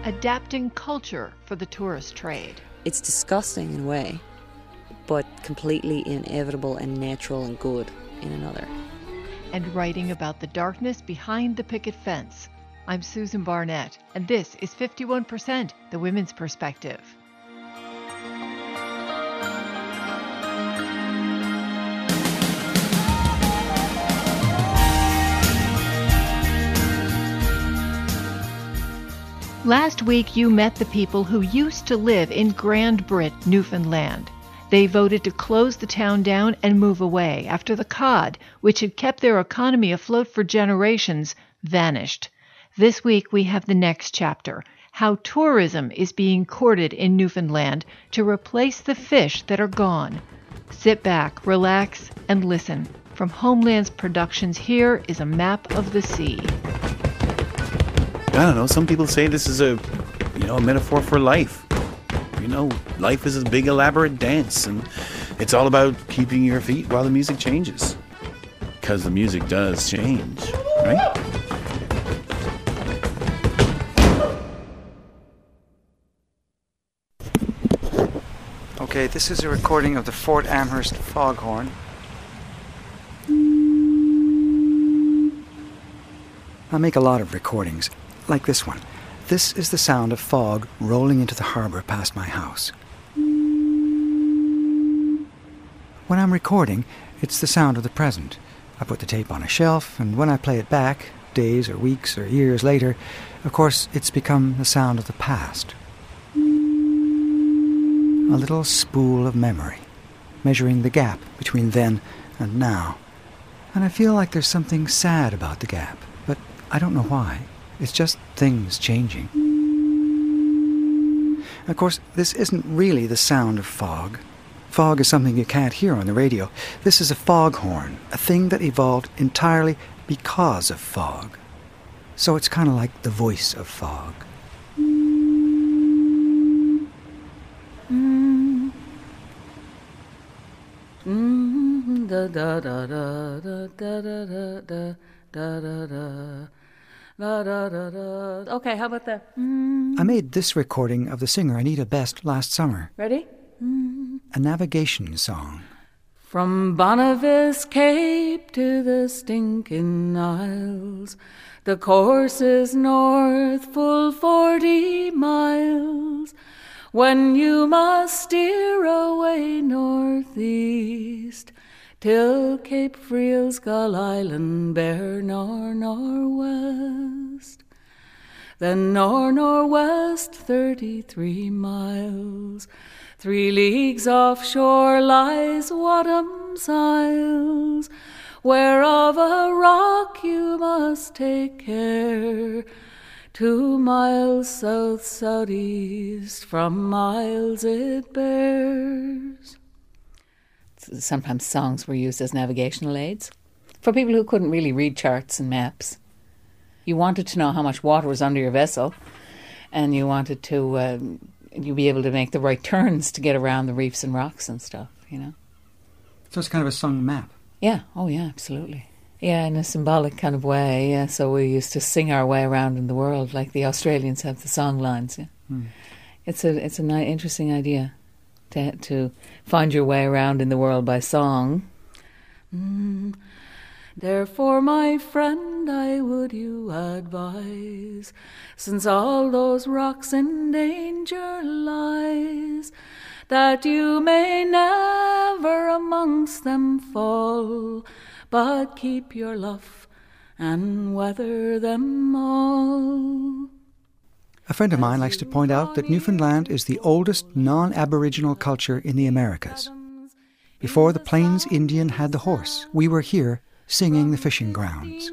adapting culture for the tourist trade. It's disgusting in a way, but completely inevitable and natural and good in another. And writing about the darkness behind the picket fence. I'm Susan Barnett, and this is 51%, the Women's Perspective. Last week, you met the people who used to live in Grand Brit, Newfoundland. They voted to close the town down and move away after the cod, which had kept their economy afloat for generations, vanished. This week, we have the next chapter, how tourism is being courted in Newfoundland to replace the fish that are gone. Sit back, relax, and listen. From Homelands Productions, here is a map of the sea. I don't know, some people say this is a metaphor for life. Life is a big elaborate dance, and it's all about keeping your feet while the music changes. Because the music does change, right? Okay, this is a recording of the Fort Amherst foghorn. I make a lot of recordings, like this one. This is the sound of fog rolling into the harbour past my house. When I'm recording, it's the sound of the present. I put the tape on a shelf, and when I play it back, days or weeks or years later, of course, it's become the sound of the past. A little spool of memory, measuring the gap between then and now. And I feel like there's something sad about the gap, but I don't know why. It's just things changing. Of course, this isn't really the sound of fog. Fog is something you can't hear on the radio. This is a foghorn, a thing that evolved entirely because of fog. So it's kind of like the voice of fog. Da da da da da da da da da da da. Da, da, da, da. Okay, how about that? I made this recording of the singer Anita Best last summer. Ready? A navigation song. From Bonneville Cape to the Stinking Isles, the course is north, full 40 miles. When you must steer away northeast, till Cape Friel, Skull Island, bear northwest. Then northwest 33 miles, 3 leagues offshore lies Wadham's Isles, whereof a rock you must take care. 2 miles south-southeast from Miles it bears. Sometimes songs were used as navigational aids for people who couldn't really read charts and maps. You wanted to know how much water was under your vessel, and you wanted to you be able to make the right turns to get around the reefs and rocks and stuff, So it's kind of a sung map. Yeah, oh yeah, absolutely. Yeah, in a symbolic kind of way, yeah. So we used to sing our way around in the world like the Australians have the song lines, yeah. It's an interesting idea. To find your way around in the world by song. Therefore, my friend, I would you advise, since all those rocks in danger lies, that you may never amongst them fall, but keep your luff and weather them all. A friend of mine likes to point out that Newfoundland is the oldest non-Aboriginal culture in the Americas. Before the Plains Indian had the horse, we were here singing the fishing grounds.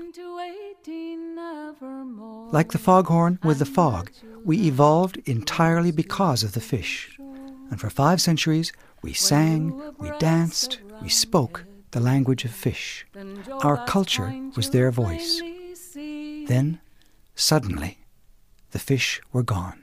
Like the foghorn with the fog, we evolved entirely because of the fish. And for 5 centuries, we sang, we danced, we spoke the language of fish. Our culture was their voice. Then, suddenly, the fish were gone.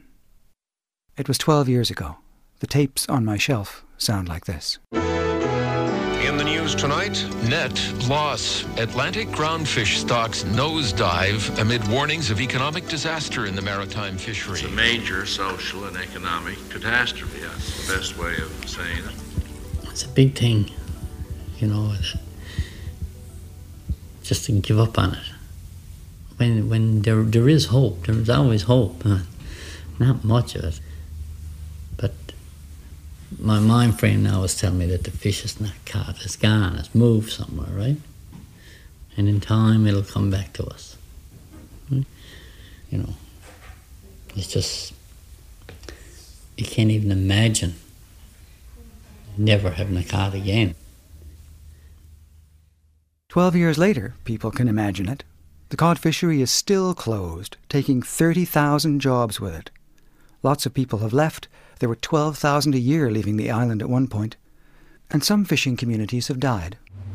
It was 12 years ago. The tapes on my shelf sound like this. In the news tonight, net loss. Atlantic groundfish stocks nosedive amid warnings of economic disaster in the maritime fishery. It's a major social and economic catastrophe. That's the best way of saying it. It's a big thing, you know, just to give up on it. When there is hope, there's always hope, not much of it. But my mind frame now is telling me that the fish is not caught, it's gone, it's moved somewhere, right? And in time it'll come back to us. You know, it's just, you can't even imagine never having a cod again. 12 years later, people can imagine it. The cod fishery is still closed, taking 30,000 jobs with it. Lots of people have left. There were 12,000 a year leaving the island at one point. And some fishing communities have died.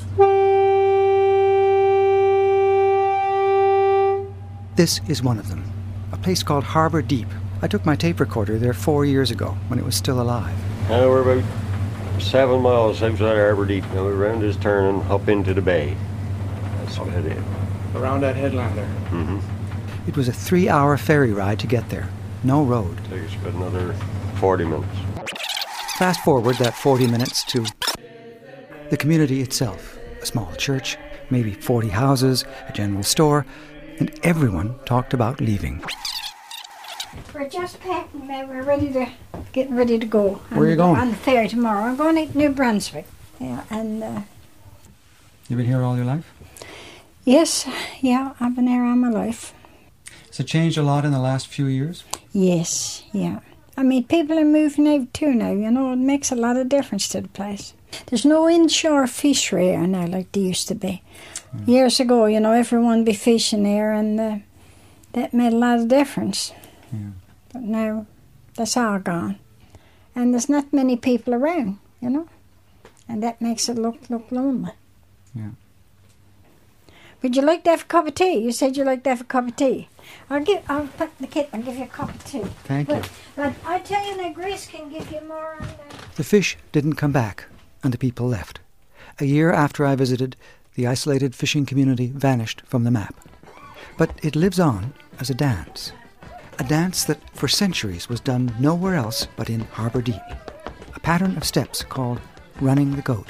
This is one of them, a place called Harbour Deep. I took my tape recorder there 4 years ago when it was still alive. Now we're about 7 miles outside Harbour Deep. Now we're around this turn and up into the bay. That's what it is. Around that headland there. Mm-hmm. It was a 3-hour ferry ride to get there. No road. Take us about another 40 minutes. Fast forward that 40 minutes to the community itself. A small church, maybe 40 houses, a general store, and everyone talked about leaving. We're just packing now. We're getting ready to go. Where are you going? On the ferry tomorrow. I'm going to New Brunswick. Yeah, and You've been here all your life? yes, yeah, I've been here all my life. Has it changed a lot in the last few years? Yes, yeah. I mean, people are moving out too now, you know. It makes a lot of difference to the place. There's no inshore fishery here now like there used to be. Years ago, you know, everyone be fishing here, and that made a lot of difference. Yeah. But now, that's all gone. And there's not many people around, you know. And that makes it look lonely. Yeah. Would you like to have a cup of tea? You said you'd like to have a cup of tea. I'll put the kit and give you a cup of tea. Thank you. But I tell you that Grace can give you more on that. The fish didn't come back, and the people left. A year after I visited, the isolated fishing community vanished from the map. But it lives on as a dance that for centuries was done nowhere else but in Harbour Deep. A pattern of steps called running the goat.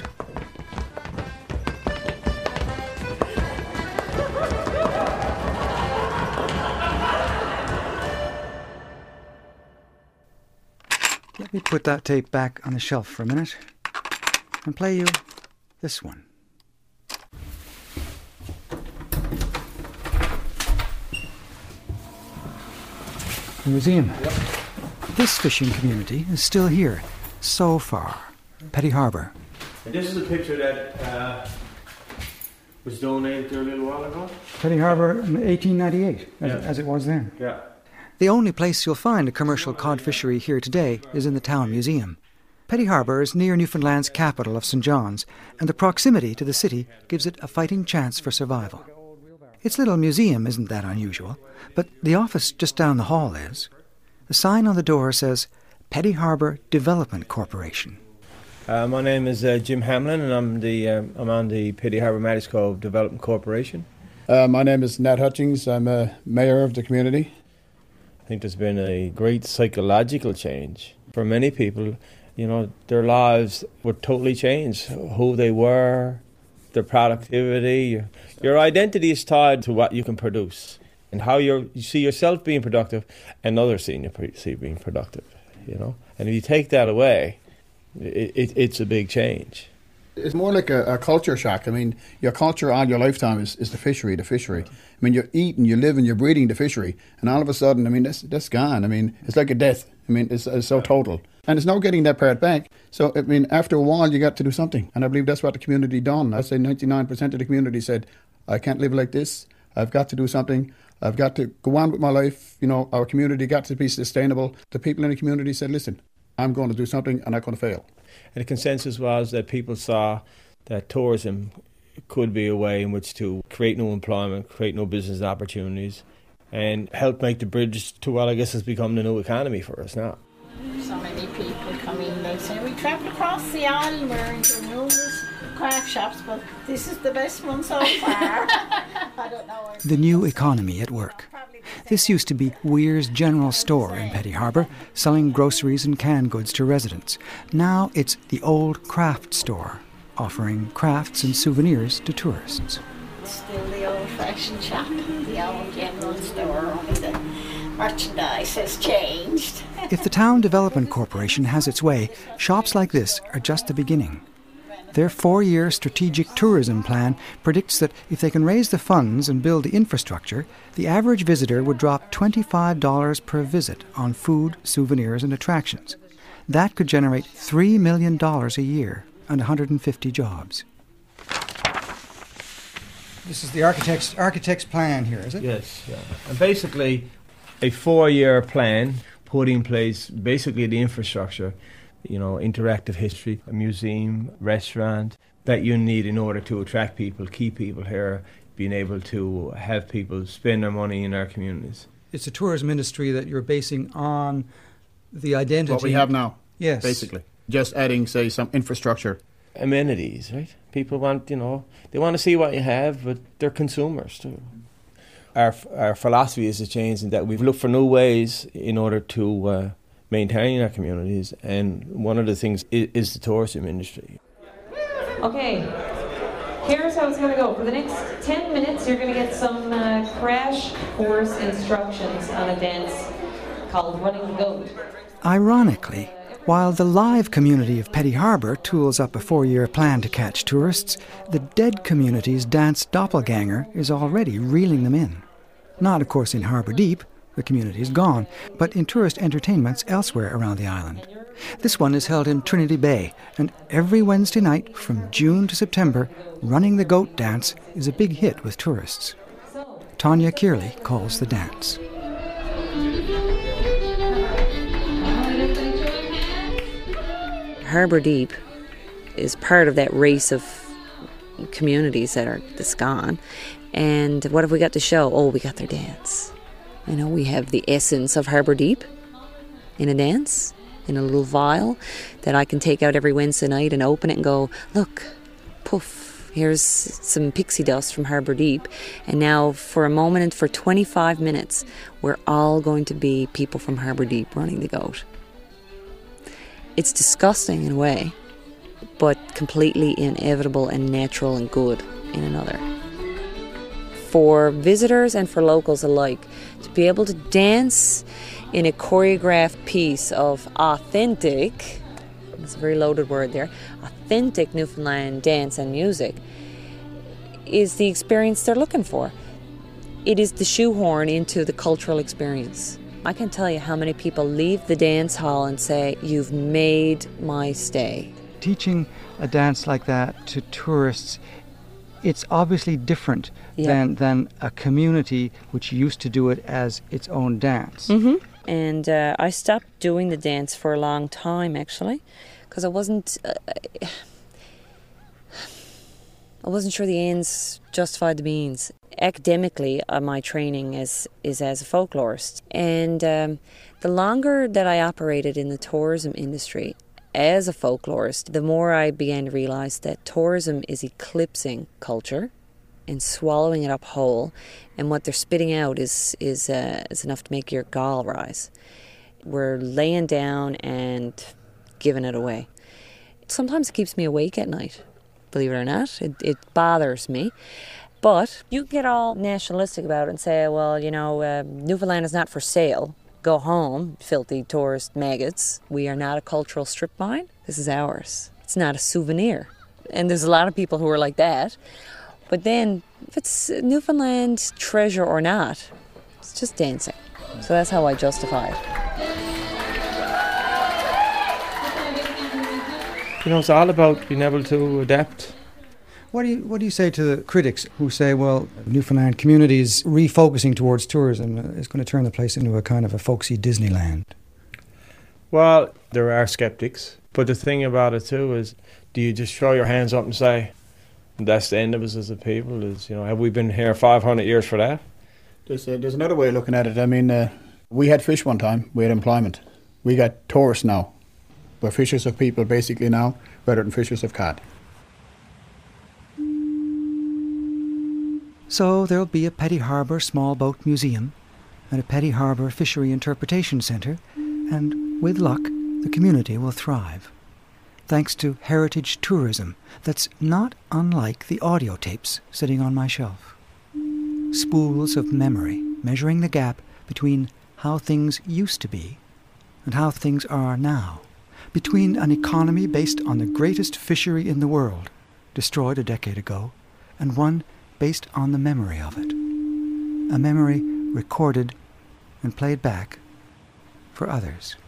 Let me put that tape back on the shelf for a minute and play you this one. The museum. Yep. This fishing community is still here, so far. Petty Harbour. And this is a picture that was donated there a little while ago. Petty Harbour in 1898, as it was then. Yeah. The only place you'll find a commercial cod fishery here today is in the town museum. Petty Harbour is near Newfoundland's capital of St. John's, and the proximity to the city gives it a fighting chance for survival. Its little museum isn't that unusual, but the office just down the hall is. The sign on the door says Petty Harbour Development Corporation. My name is Jim Hamlin, and I'm on the Petty Harbour Matties Cove Development Corporation. My name is Nat Hutchings. I'm a mayor of the community. I think there's been a great psychological change for many people. You know, their lives would totally change. Who they were, their productivity. Your identity is tied to what you can produce and how you see yourself being productive and others seeing you being productive, you know. And if you take that away, it's a big change. It's more like a culture shock. I mean, your culture all your lifetime is the fishery. I mean, you're eating, you live, and you're breathing the fishery. And all of a sudden, I mean, that's gone. I mean, it's like a death. I mean, it's so total. And there's no getting that part back. So, I mean, after a while, you got to do something. And I believe that's what the community done. I'd say 99% of the community said, I can't live like this. I've got to do something. I've got to go on with my life. You know, our community got to be sustainable. The people in the community said, listen, I'm going to do something, and I'm going to fail. And the consensus was that people saw that tourism could be a way in which to create new employment, create new business opportunities, and help make the bridge to what I guess has become the new economy for us now. So many people come in, they say, we travelled across the island wearing your noses. craft shops, but this is the best one so far. I don't know. The new economy at work. This used to be Weir's General Store in Petty Harbour, selling groceries and canned goods to residents. Now it's the Old Craft Store, offering crafts and souvenirs to tourists. It's still the old-fashioned shop, the old general store, only the merchandise has changed. If the Town Development Corporation has its way, shops like this are just the beginning. Their 4-year strategic tourism plan predicts that if they can raise the funds and build the infrastructure, the average visitor would drop $25 per visit on food, souvenirs and attractions. That could generate $3 million a year and 150 jobs. This is the architect's plan here, is it? Yes, yeah. And basically, a 4-year plan put in place basically the infrastructure, interactive history, a museum, restaurant, that you need in order to attract people, keep people here, being able to have people spend their money in our communities. It's a tourism industry that you're basing on the identity. What we have now. Yes. Basically. Just adding, say, some infrastructure. Amenities, right? People want, they want to see what you have, but they're consumers too. Our philosophy is to change in that we've looked for new ways in order to maintain our communities, and one of the things is the tourism industry. Okay, here's how it's going to go. For the next 10 minutes, you're going to get some crash course instructions on a dance called Running the Goat. Ironically, while the live community of Petty Harbour tools up a 4-year plan to catch tourists, the dead community's dance doppelganger is already reeling them in. Not, of course, in Harbour Deep, the community is gone, but in tourist entertainments elsewhere around the island. This one is held in Trinity Bay, and every Wednesday night from June to September, Running the Goat dance is a big hit with tourists. Tanya Kearley calls the dance. Harbour Deep is part of that race of communities that's gone. And what have we got to show? Oh, we got their dance. We have the essence of Harbour Deep in a dance, in a little vial that I can take out every Wednesday night and open it and go, look, poof, here's some pixie dust from Harbour Deep. And now for a moment and for 25 minutes, we're all going to be people from Harbour Deep running the goat. It's disgusting in a way, but completely inevitable and natural and good in another. For visitors and for locals alike, to be able to dance in a choreographed piece of authentic, it's a very loaded word there, authentic Newfoundland dance and music, is the experience they're looking for. It is the shoehorn into the cultural experience. I can tell you how many people leave the dance hall and say, you've made my stay. Teaching a dance like that to tourists, it's obviously different than a community which used to do it as its own dance. Mm-hmm. And I stopped doing the dance for a long time, actually, because I wasn't sure the ends justified the means. Academically, my training is as a folklorist. And the longer that I operated in the tourism industry as a folklorist, the more I began to realize that tourism is eclipsing culture and swallowing it up whole, and what they're spitting out is enough to make your gall rise. We're laying down and giving it away. Sometimes it keeps me awake at night, believe it or not. It bothers me. But you get all nationalistic about it and say, well, Newfoundland is not for sale. Go home, filthy tourist maggots. We are not a cultural strip mine. This is ours. It's not a souvenir. And there's a lot of people who are like that. But then, if it's Newfoundland treasure or not, it's just dancing. So that's how I justify it. It's all about being able to adapt. What do you say to the critics who say, well, Newfoundland communities refocusing towards tourism is going to turn the place into a kind of a folksy Disneyland? Well, there are skeptics. But the thing about it too is, do you just throw your hands up and say, that's the end of us as a people? Have we been here 500 years for that? There's another way of looking at it. We had fish one time. We had employment. We got tourists now. We're fishers of people basically now, rather than fishers of cod. So there'll be a Petty Harbor Small Boat Museum and a Petty Harbor Fishery Interpretation Center, and with luck, the community will thrive. Thanks to heritage tourism that's not unlike the audio tapes sitting on my shelf. Spools of memory measuring the gap between how things used to be and how things are now, between an economy based on the greatest fishery in the world, destroyed a decade ago, and one based on the memory of it. A memory recorded and played back for others.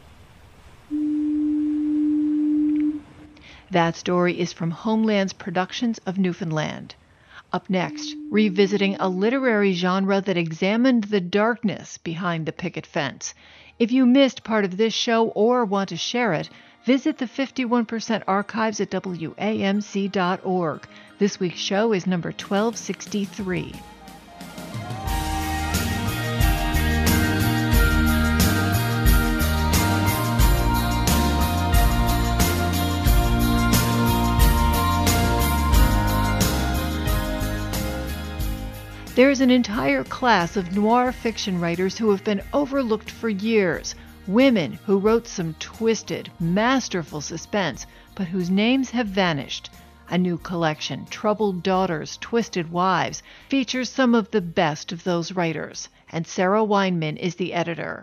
That story is from Homeland's Productions of Newfoundland. Up next, revisiting a literary genre that examined the darkness behind the picket fence. If you missed part of this show or want to share it, visit the 51% archives at WAMC.org. This week's show is number 1263. There's an entire class of noir fiction writers who have been overlooked for years. Women who wrote some twisted, masterful suspense, but whose names have vanished. A new collection, Troubled Daughters, Twisted Wives, features some of the best of those writers. And Sarah Weinman is the editor.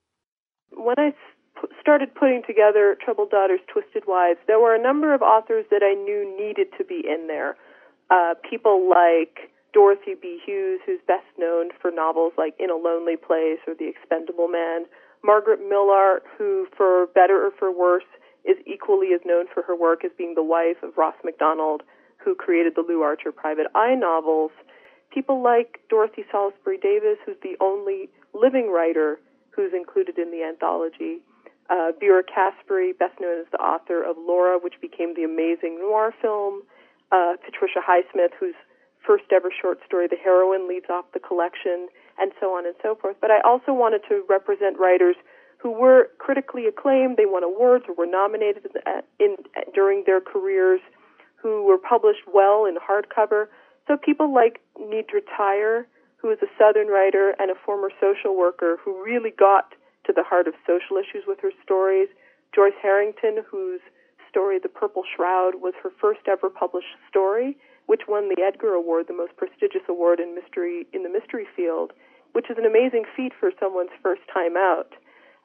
When I started putting together Troubled Daughters, Twisted Wives, there were a number of authors that I knew needed to be in there. People like Dorothy B. Hughes, who's best known for novels like In a Lonely Place or The Expendable Man. Margaret Millar, who, for better or for worse, is equally as known for her work as being the wife of Ross MacDonald, who created the Lou Archer Private Eye novels. People like Dorothy Salisbury Davis, who's the only living writer who's included in the anthology. Vera Caspary, best known as the author of Laura, which became the amazing noir film. Patricia Highsmith, whose first ever short story, The Heroine, leads off the collection, and so on and so forth. But I also wanted to represent writers who were critically acclaimed, they won awards or were nominated during their careers, who were published well in hardcover. So people like Nedra Tyer, who is a Southern writer and a former social worker who really got to the heart of social issues with her stories. Joyce Harrington, whose story, The Purple Shroud, was her first ever published story, which won the Edgar Award, the most prestigious award in the mystery field, which is an amazing feat for someone's first time out.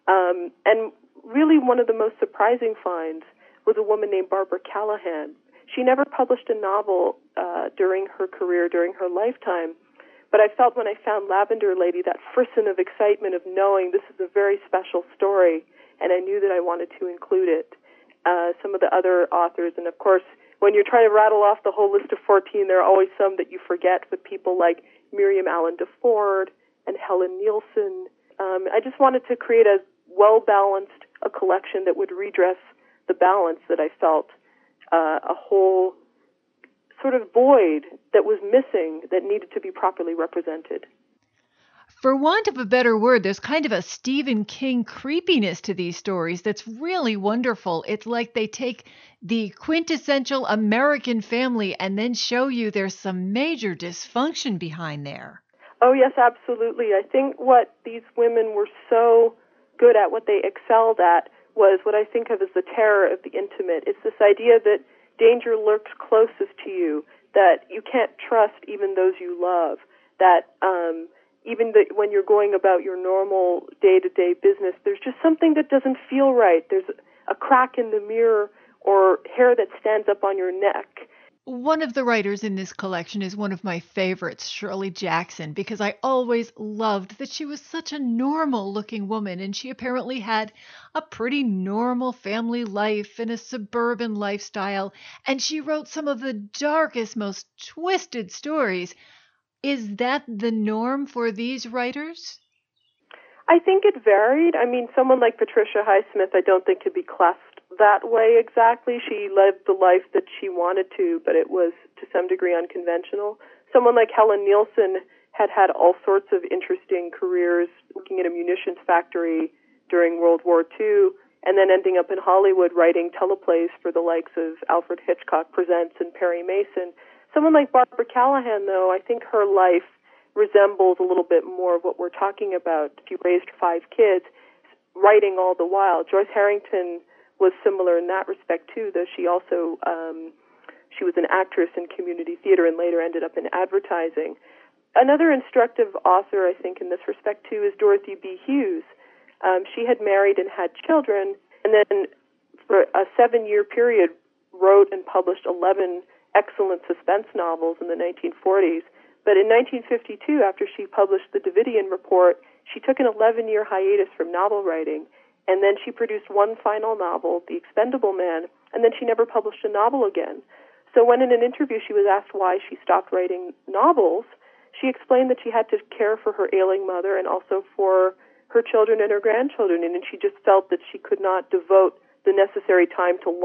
And really one of the most surprising finds was a woman named Barbara Callahan. She never published a novel during her career, during her lifetime, but I felt when I found Lavender Lady that frisson of excitement of knowing this is a very special story, and I knew that I wanted to include it. Some of the other authors, and of course, when you're trying to rattle off the whole list of 14, there are always some that you forget, with people like Miriam Allen DeFord and Helen Nielsen. I just wanted to create a well-balanced a collection that would redress the balance that I felt, a whole sort of void that was missing that needed to be properly represented. For want of a better word, there's kind of a Stephen King creepiness to these stories that's really wonderful. It's like they take the quintessential American family and then show you there's some major dysfunction behind there. Oh, yes, absolutely. I think what these women were so good at, what they excelled at, was what I think of as the terror of the intimate. It's this idea that danger lurks closest to you, that you can't trust even those you love, that even when you're going about your normal day-to-day business, there's just something that doesn't feel right. There's a crack in the mirror or hair that stands up on your neck. One of the writers in this collection is one of my favorites, Shirley Jackson, because I always loved that she was such a normal-looking woman, and she apparently had a pretty normal family life and a suburban lifestyle, and she wrote some of the darkest, most twisted stories. Is that the norm for these writers? I think it varied. I mean, someone like Patricia Highsmith, I don't think could be classed that way exactly. She lived the life that she wanted to, but it was to some degree unconventional. Someone like Helen Nielsen had all sorts of interesting careers, working at a munitions factory during World War II, and then ending up in Hollywood writing teleplays for the likes of Alfred Hitchcock Presents and Perry Mason. Someone like Barbara Callahan, though, I think her life resembles a little bit more of what we're talking about. She raised 5 kids, writing all the while. Joyce Harrington was similar in that respect, too, though she also she was an actress in community theater and later ended up in advertising. Another instructive author, I think, in this respect, too, is Dorothy B. Hughes. She had married and had children, and then for a 7-year period wrote and published 11 excellent suspense novels in the 1940s. But in 1952, after she published the Davidian Report, she took an 11-year hiatus from novel writing, and then she produced one final novel, The Expendable Man, and then she never published a novel again. So when in an interview she was asked why she stopped writing novels, she explained that she had to care for her ailing mother and also for her children and her grandchildren, and she just felt that she could not devote the necessary time to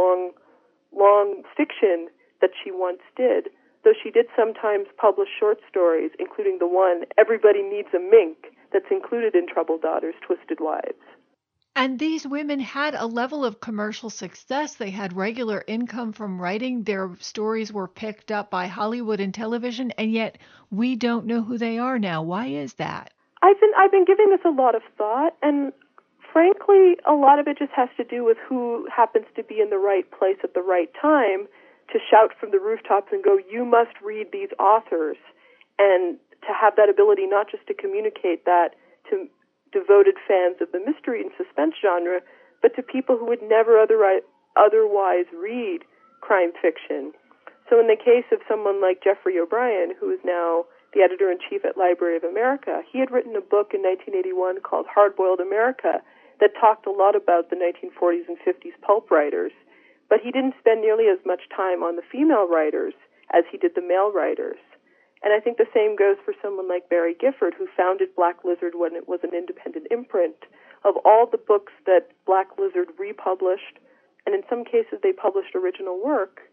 long fiction that she once did. Though she did sometimes publish short stories, including the one, Everybody Needs a Mink, that's included in Troubled Daughters, Twisted Wives. And these women had a level of commercial success. They had regular income from writing. Their stories were picked up by Hollywood and television, and yet we don't know who they are now. Why is that? I've been giving this a lot of thought, and frankly, a lot of it just has to do with who happens to be in the right place at the right time to shout from the rooftops and go, you must read these authors, and to have that ability not just to communicate that to devoted fans of the mystery and suspense genre, but to people who would never otherwise read crime fiction. So in the case of someone like Jeffrey O'Brien, who is now the editor-in-chief at Library of America, he had written a book in 1981 called Hard-Boiled America that talked a lot about the 1940s and 50s pulp writers, but he didn't spend nearly as much time on the female writers as he did the male writers. And I think the same goes for someone like Barry Gifford, who founded Black Lizard when it was an independent imprint. Of all the books that Black Lizard republished, and in some cases they published original work,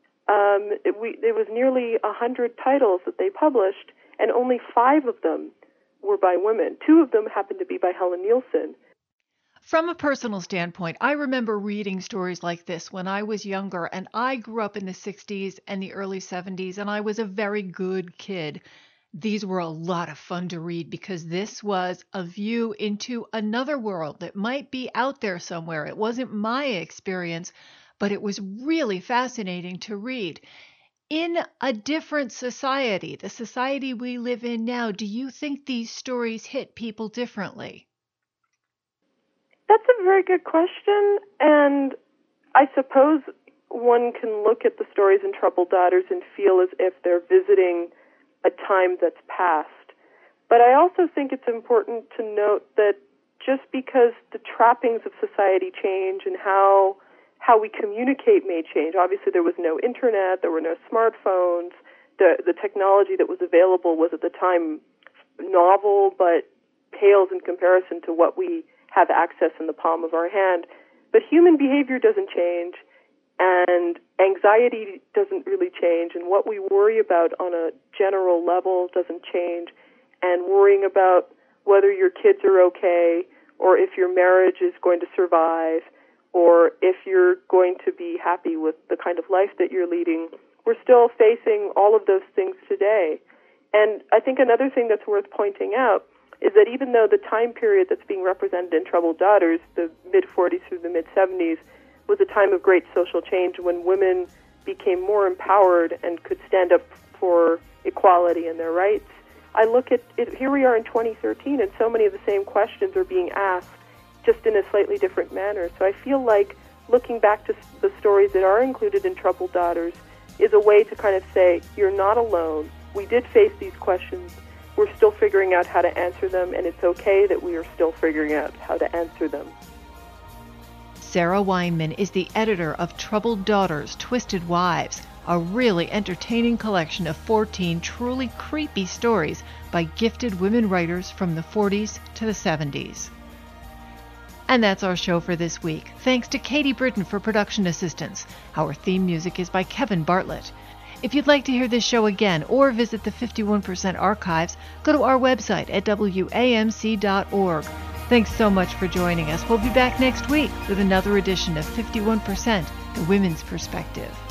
it was nearly 100 titles that they published, and only 5 of them were by women. 2 of them happened to be by Helen Nielsen. From a personal standpoint, I remember reading stories like this when I was younger, and I grew up in the 60s and the early 70s, and I was a very good kid. These were a lot of fun to read because this was a view into another world that might be out there somewhere. It wasn't my experience, but it was really fascinating to read. In a different society, the society we live in now, do you think these stories hit people differently? That's a very good question, and I suppose one can look at the stories in Troubled Daughters and feel as if they're visiting a time that's past. But I also think it's important to note that just because the trappings of society change and how we communicate may change. Obviously, there was no internet, there were no smartphones. The technology that was available was at the time novel, but pales in comparison to what we have access in the palm of our hand. But human behavior doesn't change, and anxiety doesn't really change, and what we worry about on a general level doesn't change, and worrying about whether your kids are okay, or if your marriage is going to survive, or if you're going to be happy with the kind of life that you're leading, we're still facing all of those things today. And I think another thing that's worth pointing out is that even though the time period that's being represented in Troubled Daughters, the mid-40s through the mid-70s, was a time of great social change when women became more empowered and could stand up for equality and their rights, I look at it, here we are in 2013, and so many of the same questions are being asked, just in a slightly different manner. So I feel like looking back to the stories that are included in Troubled Daughters is a way to kind of say, you're not alone. We did face these questions. We're still figuring out how to answer them, and it's okay that we are still figuring out how to answer them. Sarah Weinman is the editor of Troubled Daughters, Twisted Wives, a really entertaining collection of 14 truly creepy stories by gifted women writers from the 40s to the 70s. And that's our show for this week. Thanks to Katie Britton for production assistance. Our theme music is by Kevin Bartlett. If you'd like to hear this show again or visit the 51% archives, go to our website at wamc.org. Thanks so much for joining us. We'll be back next week with another edition of 51%, The Women's Perspective.